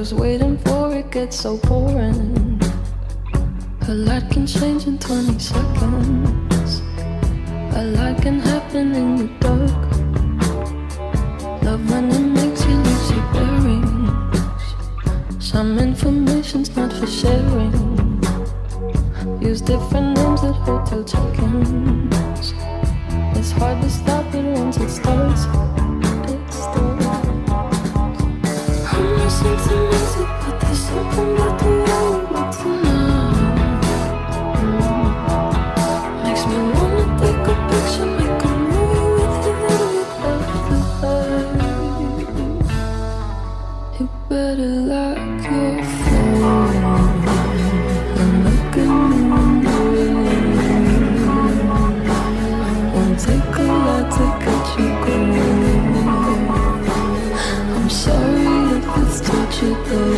just waiting for it gets so boring. A lot can change in 20 seconds. A lot can happen in the dark. Love when it makes you lose your bearings. Some information's not for sharing. Use different names at hotel check-ins. It's hard to stop it once it starts. It starts. I'm not sentimental, but there's something about the way you look tonight. Makes me wanna take a picture, make a movie with you after that. You better lock your phone and look at me. Won't take a lot to get you going. I'm sorry if it's torture though.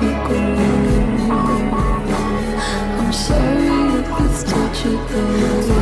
I'm sorry if it's torture though.